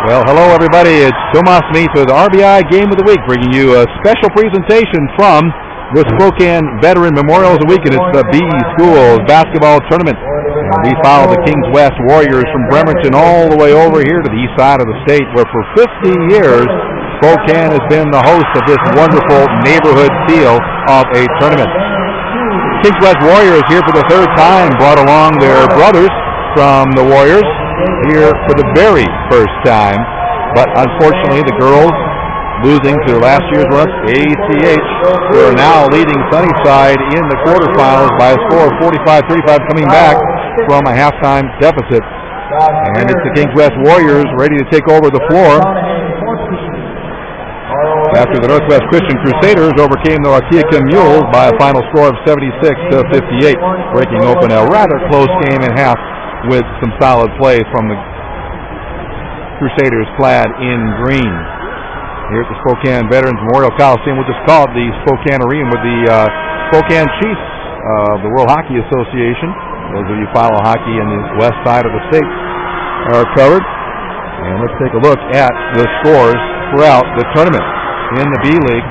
Well, hello everybody. It's Tomas Meets with RBI Game of the Week, bringing you a special presentation from the Spokane Veteran Memorial of the Week, and it's the B Schools Basketball Tournament. And we follow the Kings West Warriors from Bremerton all the way over here to the east side of the state, where for 50 years Spokane has been the host of this wonderful neighborhood feel of a tournament. Kings West Warriors here for the third time brought along their brothers from the Warriors here for the very first time, but unfortunately the girls, losing to last year's runs, ACH, who are now leading Sunnyside in the quarterfinals by a score of 45-35, coming back from a halftime deficit. And it's the Kings West Warriors ready to take over the floor after the Northwest Christian Crusaders overcame the Waukegan Mules by a final score of 76-58, breaking open a rather close game in half with some solid play from the Crusaders clad in green. Here at the Spokane Veterans Memorial Coliseum, we'll just call it the Spokane Arena, with the Spokane Chiefs of the World Hockey Association. Those of you who follow hockey in the west side of the state are covered. And let's take a look at the scores throughout the tournament. In the B League,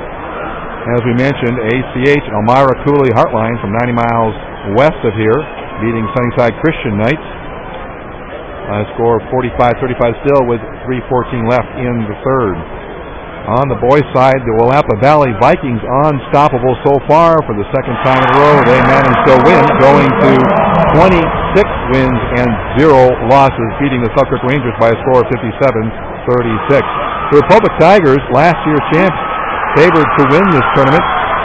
as we mentioned, ACH Elmira Cooley Heartline from 90 miles west of here, beating Sunnyside Christian Knights by a score of 45-35 still, with 3:14 left in the third. On the boys' side, the Willapa Valley Vikings, unstoppable so far for the second time in a row. They managed to win, going to 26 wins and 0 losses, beating the Selkirk Rangers by a score of 57-36. The Republic Tigers, last year's champs, favored to win this tournament,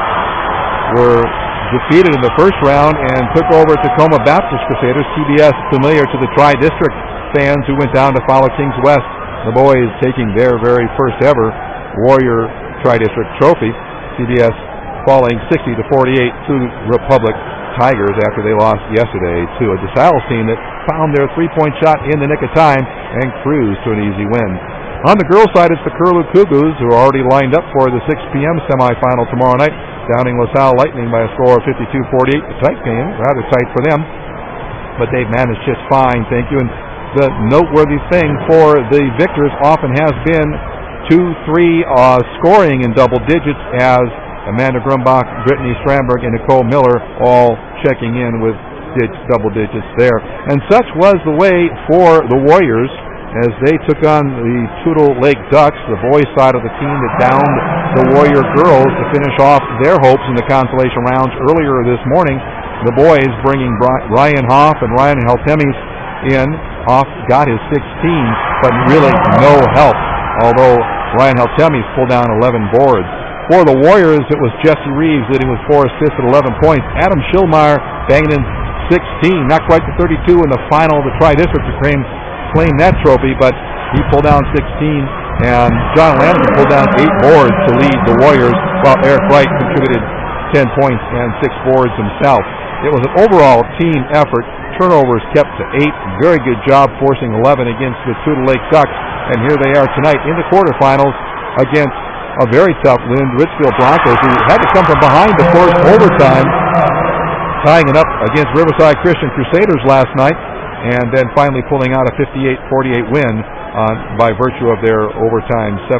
were defeated in the first round and took over Tacoma Baptist Crusaders. TBS familiar to the Tri-District fans who went down to follow Kings West. The boys taking their very first ever Warrior Tri-District trophy. TBS falling 60-48 to Republic Tigers after they lost yesterday to a DeSales team that found their three-point shot in the nick of time and cruised to an easy win. On the girls' side, it's the Curlew Cougars, who are already lined up for the 6 p.m. semifinal tomorrow night, downing LaSalle Lightning by a score of 52-48. A tight game, rather tight for them, but they've managed just fine, thank you. And the noteworthy thing for the victors often has been 2-3 scoring in double digits, as Amanda Grumbach, Brittany Stramberg, and Nicole Miller all checking in with double digits there. And such was the way for the Warriors as they took on the Toutle Lake Ducks, the boys' side of the team that downed the Warrior girls to finish off their hopes in the consolation rounds earlier this morning. The boys bringing Ryan Hoff and Ryan Heltemis in. Hoff got his 16, but really no help, although Ryan Heltemis pulled down 11 boards. For the Warriors, it was Jesse Reeves leading with 4 assists at 11 points. Adam Schillmeyer banging in 16, not quite the 32 in the final of the Tri-District to claim that trophy, but he pulled down 16, and John Lambert pulled down 8 boards to lead the Warriors, while Eric Wright contributed 10 points and 6 boards himself. It was an overall team effort. Turnovers kept to 8. Very good job forcing 11 against the Toutle Lake Ducks, and here they are tonight in the quarterfinals against a very tough Lynn Richfield Broncos, who had to come from behind to force overtime, tying it up against Riverside Christian Crusaders last night, and then finally pulling out a 58-48 win by virtue of their overtime 17-8.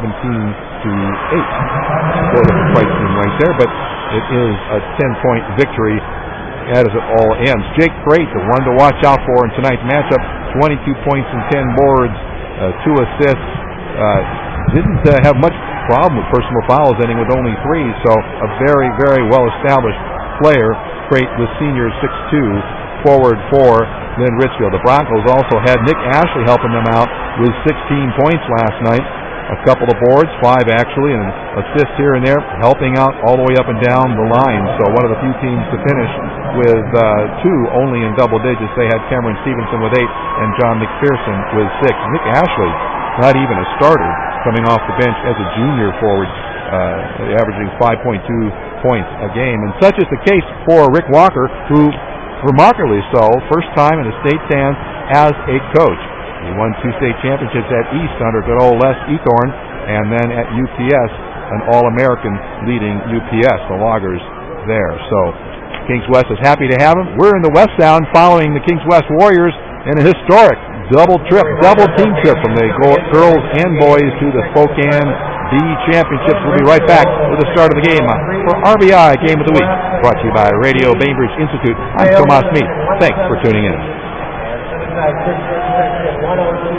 For the price team right there, but it is a 10-point victory as it all ends. Jake Crate, the one to watch out for in tonight's matchup, 22 points and 10 boards, 2 assists. Didn't have much problem with personal fouls, ending with only 3, so a very, very well-established player. Crate, the senior, 6'2", forward for Lynn Richfield. The Broncos also had Nick Ashley helping them out with 16 points last night. A couple of boards, 5 actually, and an assist here and there, helping out all the way up and down the line. So one of the few teams to finish with 2 only in double digits. They had Cameron Stevenson with 8 and John McPherson with 6. Nick Ashley, not even a starter, coming off the bench as a junior forward, averaging 5.2 points a game. And such is the case for Rick Walker, who remarkably so, first time in the state stands as a coach. He won 2 state championships at East under good old Les Ethorn, and then at UPS, an All-American leading UPS, the Loggers there. So Kings West is happy to have him. We're in the West Sound following the Kings West Warriors in a historic double team trip from the girls and boys to the Spokane D Championships. We'll be right back with the start of the game for RBI Game of the Week, brought to you by Radio Bainbridge Institute. I'm Tomas Mead. Thanks for tuning in.